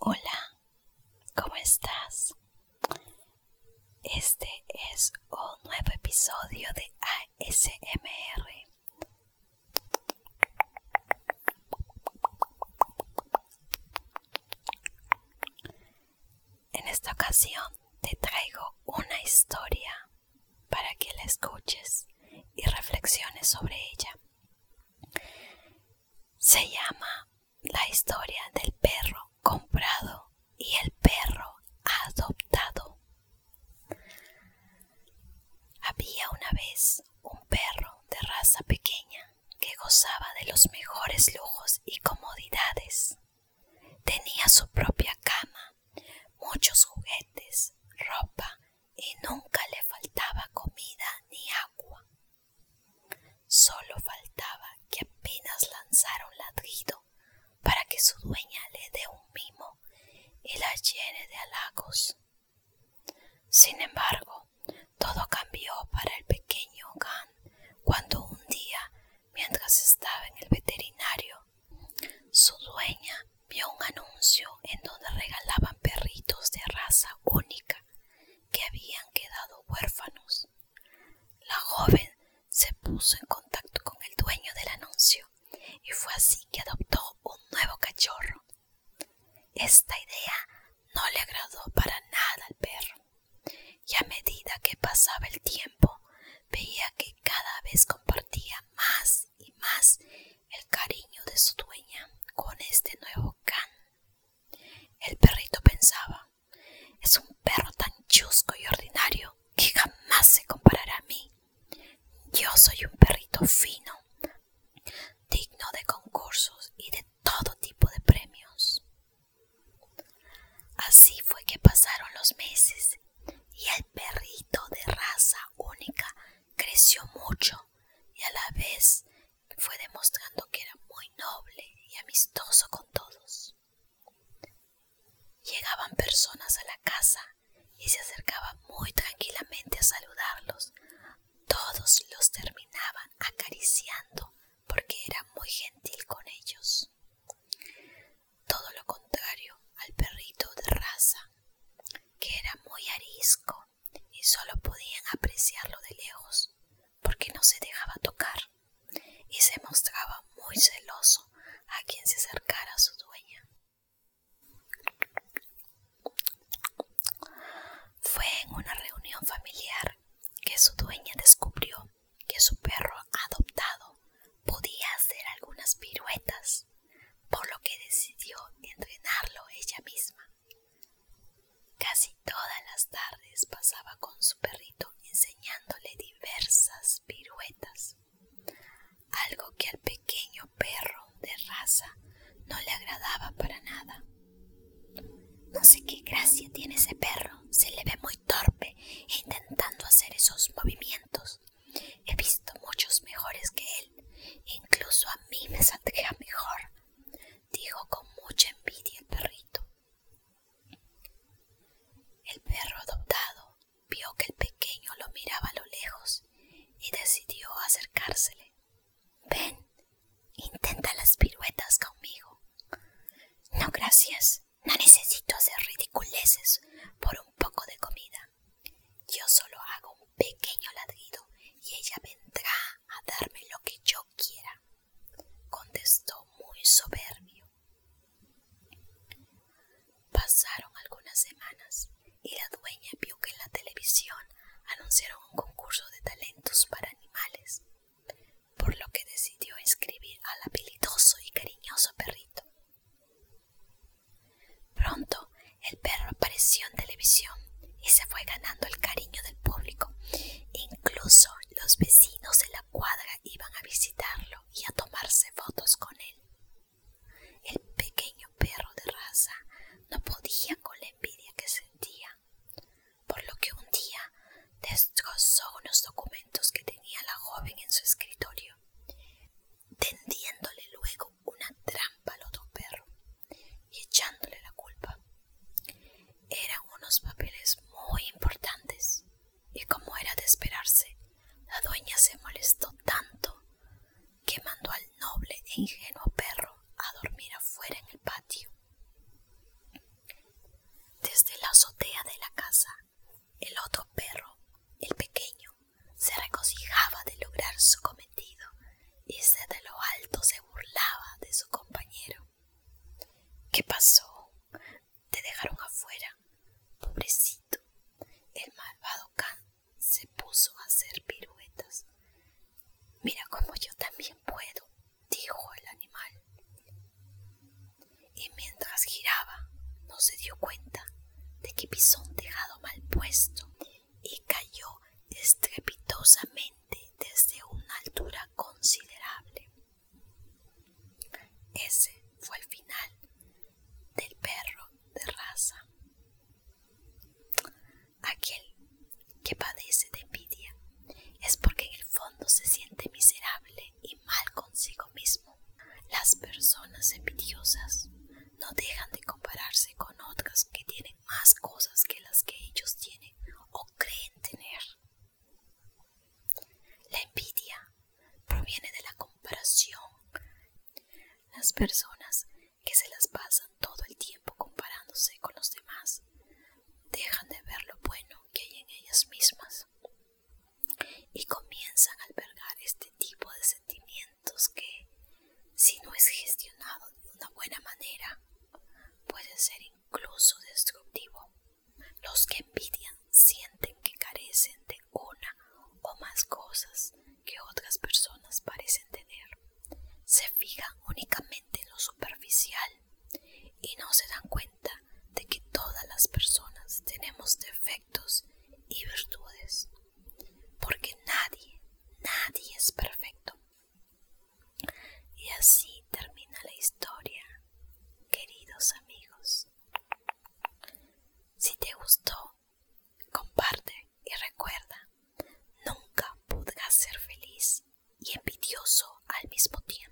Hola, ¿cómo estás? Este es un nuevo episodio de ASMR. En esta ocasión te traigo una historia para que la escuches y reflexiones sobre ella. Se llama La historia del perro comprado y el perro adoptado. Había una vez un perro de raza pequeña que gozaba de los mejores lujos y comodidades. Tenía su propia cama, muchos juguetes, ropa y nunca le faltaba comida ni agua. Solo faltaba que apenas lanzara un ladrido para que su dueña le dé un mimo y la llene de halagos. Sin embargo, todo cambió para el pequeño Gan cuando un día, mientras estaba en el veterinario, su dueña vio un anuncio en donde regalaban perritos de raza única que habían quedado huérfanos. La joven se puso en contacto con el dueño del anuncio y fue así que adoptó un nuevo cachorro. Esta idea no le agradó para nada al perro, y a medida que pasaba el tiempo veía que cada vez compartía más y más el cariño de su dueña con este nuevo can. El perrito pensaba: es un perro tan chusco y ordinario que jamás se comparará a mí. Yo soy un perrito fino, digno de concursos y de todo tipo de premios. Así fue que pasaron los meses y el perrito de raza única creció mucho y a la vez fue demostrando que era muy noble y amistoso con todos. Llegaban personas a la casa y se acercaban muy tranquilamente a saludarlos. Todos los terminaban acariciando porque era muy gentil con ellos. Todo lo contrario al perrito de raza, que era muy arisco y solo podían apreciarlo de lejos porque no se dejaba tocar y se mostraba muy celoso a quien se acercara a su dueña. Fue en una reunión familiar que su dueña descubrió que su perro adoptado podía hacer algunas piruetas, por lo que decidió entrenarlo ella misma. Casi todas las tardes pasaba con su perrito enseñándole diversas piruetas, algo que al pequeño perro de raza no le agradaba para nada. No sé qué gracia tiene ese perro, se le ve muy torpe intentando hacer esos movimientos. He visto muchos mejores que él, incluso a mí me saldría mejor, dijo con mucha envidia el perrito. El perro adoptado vio que el pequeño lo miraba a lo lejos y decidió acercársele. Ven, intenta las piruetas conmigo. No, gracias, no necesito hacer ridiculeces por un poco de comida. Yo solo hago un pequeño ladrido y ella vendrá a darme lo que yo quiera, contestó muy soberbio. Pasaron algunas semanas y la dueña vio que en la televisión anunciaron un concurso de talentos para animales, por lo que decidió inscribir al habilidoso y cariñoso perrito. Pronto el perro apareció en televisión y se fue ganando el cariño del público. Incluso los vecinos de la cuadra iban a visitarlo y a tomarse fotos con él. El pequeño perro de raza no podía con la envidia que sentía, por lo que un día destrozó unos documentos que tenía la joven en su escritorio, tendiéndole luego una trampa al otro perro y echándole la culpa. Eran unos papeles muy importantes y, como era de esperarse, la dueña se molestó tanto que mandó al noble e ingenuo perro a dormir afuera en el patio. en su cometido y desde lo alto se burlaba de su compañero. ¿Qué pasó? Te dejaron afuera. Pobrecito. El malvado can se puso a hacer piruetas. Mira cómo yo también puedo, dijo el animal. Y mientras giraba, no se dio cuenta de que pisó un tejado mal puesto y cayó estrepitosamente desde una altura considerable. Ese fue el final del perro de raza. Aquel que padece de envidia es porque en el fondo se siente miserable y mal consigo mismo. Las personas envidiosas no dejan de compararse con otras que tienen más cosas que las que ellos tienen o creen tener. La envidia proviene de la comparación. Las personas que se las pasan todo el tiempo comparándose con los demás dejan de ver lo bueno que hay en ellas mismas y comienzan a albergar este tipo de sentimientos que, si no es gestionado de una buena manera, puede ser incluso destructivo. Los que envidian sienten que carecen de una o más cosas que otras personas parecen tener. Se fijan únicamente en lo superficial y no se dan cuenta de que todas las personas tenemos defectos y virtudes, porque nadie es perfecto. Y así termina la historia, queridos amigos. Si te gustó, comparte y recuerda, nunca podrás ser feliz y envidioso al mismo tiempo.